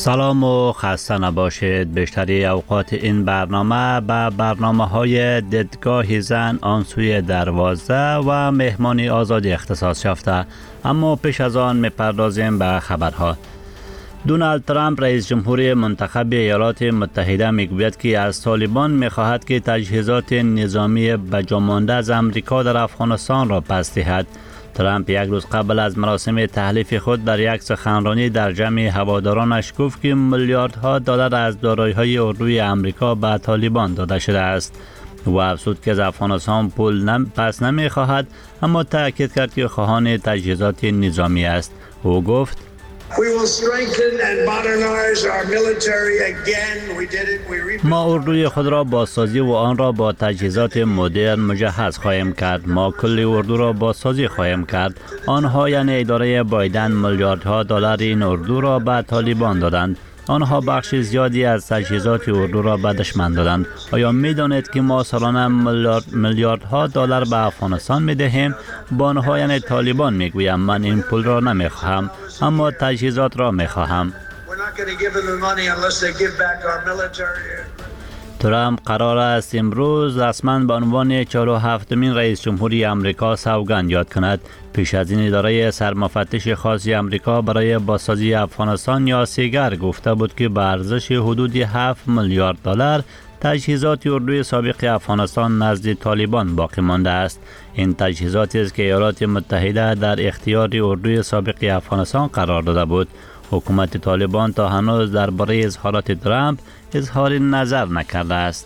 سلام و خسته نباشید. بیشتری اوقات این برنامه به برنامه‌های دیدگاه زن آن سوی دروازه و مهمانی آزادی اختصاص یافته، اما پیش از آن می‌پردازیم به خبرها. دونالد ترامپ رئیس جمهوری منتخب ایالات متحده میگوید که از طالبان می‌خواهد که تجهیزات نظامی بجامانده از امریکا در افغانستان را پس دهد. ترامپ یک روز قبل از مراسم تحلیف خود در یک سخنرانی در جمع هوادارانش گفت که میلیاردها دلار از دارایی‌های اردوی امریکا به طالبان داده شده است. او افزود که از افغانستان پول پس نمی‌خواهد، اما تأکید کرد که خواهان تجهیزات نظامی است. او گفت ما اردوی خود را بازسازی و آن را با تجهیزات مدرن مجهز خواهیم کرد. ما کل اردو را بازسازی خواهیم کرد. آنها یعنی اداره بایدن میلیاردها دلار این اردو را به طالبان دادند. آنها بخش زیادی از تجهیزات اردو را به دشمن دادند. آیا می دانید که ما سالانه میلیاردها دلار به افغانستان می دهیم؟ با آنها یعنی طالبان می گویم من این پول را نمی خواهم، اما تجهیزات را می خواهم. ترامپ قرار است امروز رسما به عنوان 47مین رئیس جمهوری امریکا سوگند یاد کند. پیش از این اداره سرمفتش خاصی امریکا برای بازسازی افغانستان یا سیگر گفته بود که به ارزش حدود 7 میلیارد دلار تجهیزات اردوی سابق افغانستان نزد طالبان باقی مانده است. این تجهیزاتی است که ایالات متحده در اختیار اردوی سابق افغانستان قرار داده بود. حکومت طالبان تا هنوز درباره اظهارات ترامپ اظهار نظر نکرده است.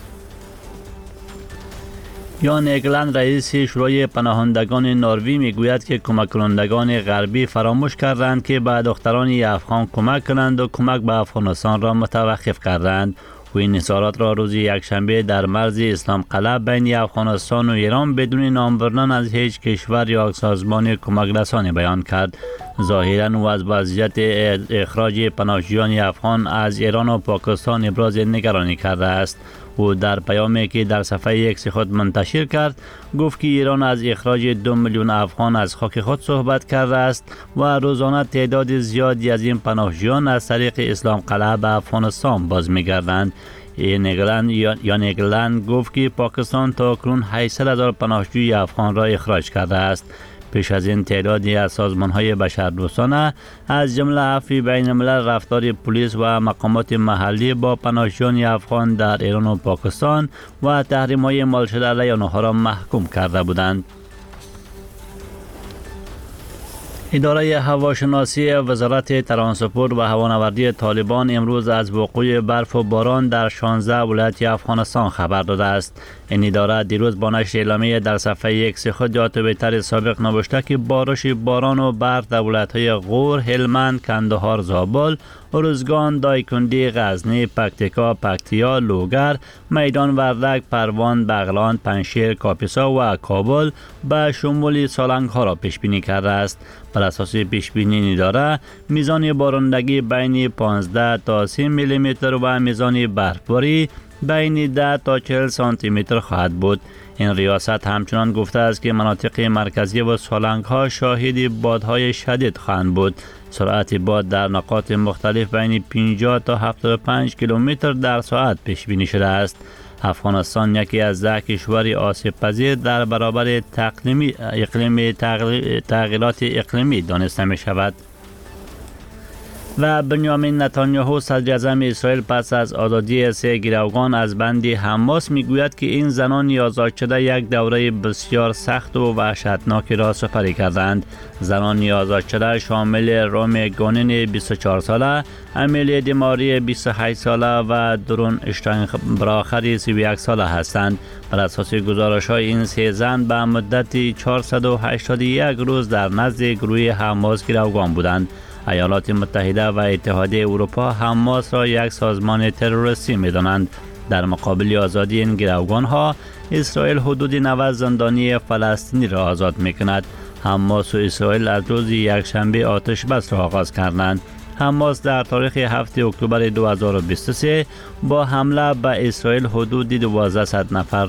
یان اگلند رئیس شورای پناهندگان نروژ میگوید که کمک کنندگان غربی فراموش کردند که به دختران افغان کمک کنند و کمک به افغانستان را متوقف کردند. و این اظهارات را روز یکشنبه در مرز اسلام قلعه بین افغانستان و ایران بدون نام بردن از هیچ کشور یا سازمان کمک رسانی بیان کرد. ظاهراً او از وضعیت اخراج پناهجویان افغان از ایران و پاکستان ابراز نگرانی کرده است. او در پیامی که در صفحه ایکس خود منتشر کرد گفت که ایران از اخراج 2 میلیون افغان از خاک خود صحبت کرده است و روزانه تعداد زیادی از این پناهجویان از طریق اسلام قلعه به افغانستان باز می‌گردند. یان اگلند گفت که پاکستان تا کنون 800,000 پناهجوی افغان را اخراج کرده است. پیش از این تعدادی از سازمان‌های بشردوستانه از جمله عفو بین الملل، رفتار پلیس و مقامات محلی با پناهجویان افغان در ایران و پاکستان و تحریم‌های اعمال شده علیه آنها را محکوم کرده بودند. اداره هواشناسی وزارت ترانسپورت و هوانوردی طالبان امروز از وقوع برف و باران در 16 ولایت افغانستان خبر داده است. این اداره دیروز با نشر اعلامیه در صفحه ایکس خود یا توییتر سابق نوشته که بارش باران و برف در ولایت‌های غور، هلمند، کندهار، زابل، ارزگان، دایکندی، غزنی، پکتیکا، پکتیا، لوگر، میدان وردک، پروان، بغلان، پنجشیر، کاپیسا و کابل به شمول سالنگ ها را پیش بینی کرده است. بر اساس پیش بینی اداره میزان بارندگی بین 15 تا 30 میلی متر و میزان برفباری بین 10 تا 40 سانتی متر خواهد بود. این ریاست همچنان گفته است که مناطق مرکزی و سالنگ ها شاهد بادهای شدید خواهند بود. سرعت باد در نقاط مختلف بین 50 تا 75 کیلومتر در ساعت پیش بینی شده است. افغانستان یکی از 10 کشور آسیب پذیر در برابر تغییرات اقلیمی دانسته می شود. و بنیامین نتانیاهو صدر اعظم اسرائیل پس از آزادی 3 گروگان از بند حماس میگوید که این زنان آزاد شده یک دوره بسیار سخت و وحشتناک را سپری کردند. زنان آزاد شده شامل رومی گونین 24 ساله، امیلی دیماری 28 ساله و درون اشتاینبراخر 31 ساله هستند. بر اساس گزارش‌های این 3 زن به مدت 481 روز در نزد گروه حماس گروگان بودند. ایالات متحده و اتحادیه اروپا حماس را یک سازمان تروریستی می‌دانند. در مقابل آزادی این گروگان ها اسرائیل حدود 90 زندانی فلسطینی را آزاد می‌کند. حماس و اسرائیل از روز یکشنبه آتش بس را آغاز کردند. حماس در تاریخ 7 اکتبر 2023 با حمله به اسرائیل حدود 1200 نفر